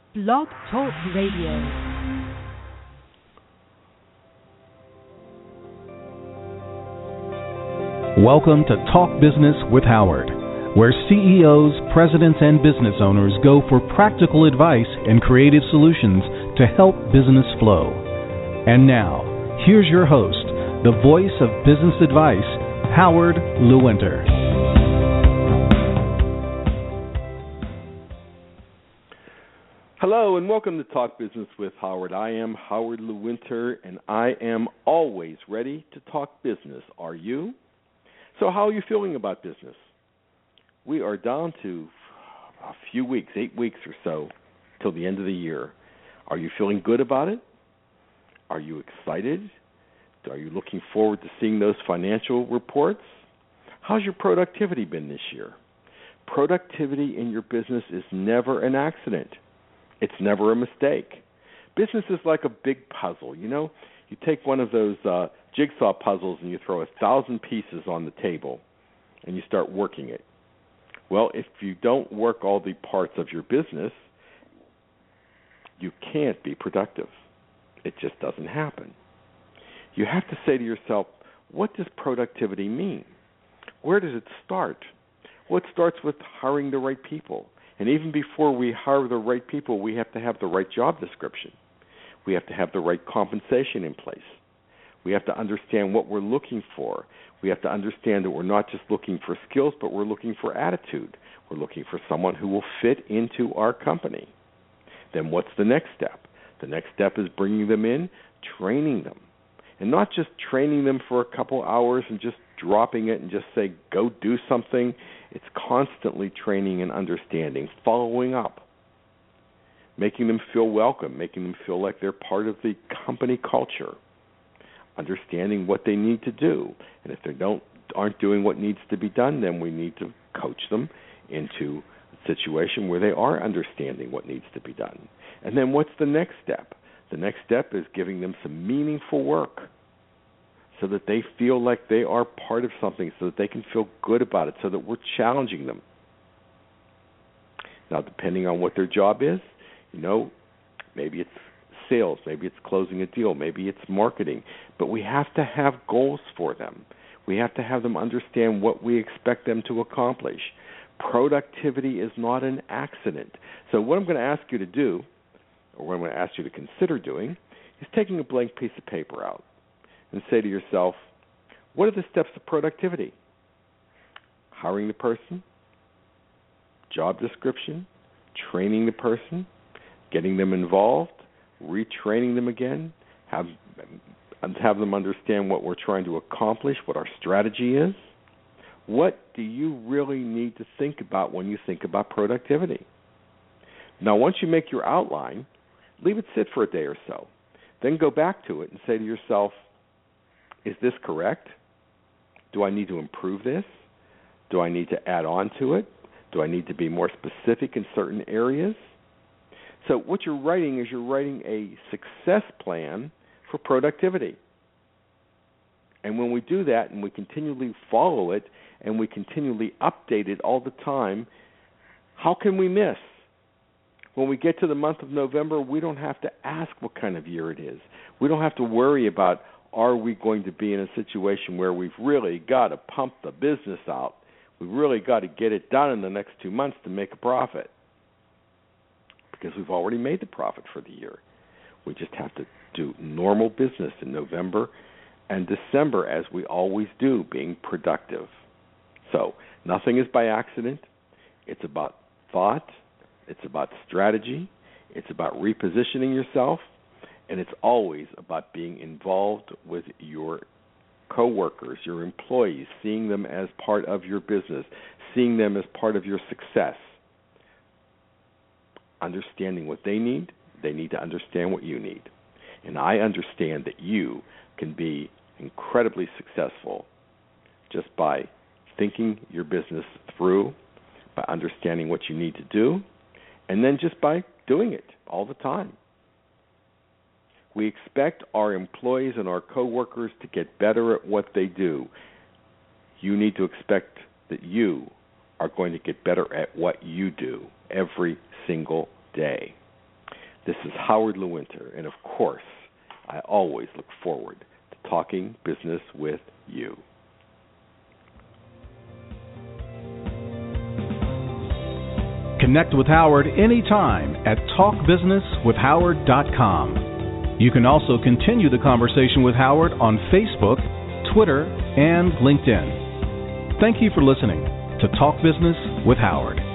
Blog Talk Radio. Welcome to Talk Business with Howard, where CEOs, presidents, and business owners go for practical advice and creative solutions to help business flow. And now, here's your host, the voice of business advice, Howard Lewinter. Hello and welcome to Talk Business with Howard. I am Howard Lewinter and I am always ready to talk business. Are you? So how are you feeling about business? We are down to a few weeks, 8 weeks or so, till the end of the year. Are you feeling good about it? Are you excited? Are you looking forward to seeing those financial reports? How's your productivity been this year? Productivity in your business is never an accident. It's never a mistake. Business is like a big puzzle. You know, you take one of those jigsaw puzzles and you throw 1,000 pieces on the table and you start working it. Well, if you don't work all the parts of your business, you can't be productive. It just doesn't happen. You have to say to yourself, what does productivity mean? Where does it start? Well, it starts with hiring the right people. And even before we hire the right people, we have to have the right job description. We have to have the right compensation in place. We have to understand what we're looking for. We have to understand that we're not just looking for skills, but we're looking for attitude. We're looking for someone who will fit into our company. Then what's the next step? The next step is bringing them in, training them. And not just training them for a couple hours and just dropping it and just say, go do something. It's constantly training and understanding, following up, making them feel welcome, making them feel like they're part of the company culture, understanding what they need to do. And if they aren't doing what needs to be done, then we need to coach them into a situation where they are understanding what needs to be done. And then what's the next step? The next step is giving them some meaningful work so that they feel like they are part of something, so that they can feel good about it, so that we're challenging them. Now, depending on what their job is, you know, maybe it's sales, maybe it's closing a deal, maybe it's marketing, but we have to have goals for them. We have to have them understand what we expect them to accomplish. Productivity is not an accident. So what I'm going to ask you to do, or what I'm going to ask you to consider doing, is taking a blank piece of paper out and say to yourself, what are the steps of productivity? Hiring the person, job description, training the person, getting them involved, retraining them again, have them understand what we're trying to accomplish, what our strategy is. What do you really need to think about when you think about productivity? Now, once you make your outline, leave it sit for a day or so. Then go back to it and say to yourself, is this correct? Do I need to improve this? Do I need to add on to it? Do I need to be more specific in certain areas? So what you're writing is you're writing a success plan for productivity. And when we do that and we continually follow it and we continually update it all the time, how can we miss? When we get to the month of November, we don't have to ask what kind of year it is. We don't have to worry about, are we going to be in a situation where we've really got to pump the business out? We've really got to get it done in the next 2 months to make a profit, because we've already made the profit for the year. We just have to do normal business in November and December, as we always do, being productive. So nothing is by accident. It's about thought. It's about strategy. It's about repositioning yourself. And it's always about being involved with your coworkers, your employees, seeing them as part of your business, seeing them as part of your success. Understanding what they need to understand what you need. And I understand that you can be incredibly successful just by thinking your business through, by understanding what you need to do, and then just by doing it all the time. We expect our employees and our coworkers to get better at what they do. You need to expect that you are going to get better at what you do every single day. This is Howard Lewinter, and of course, I always look forward to talking business with you. Connect with Howard anytime at talkbusinesswithhoward.com. You can also continue the conversation with Howard on Facebook, Twitter, and LinkedIn. Thank you for listening to Talk Business with Howard.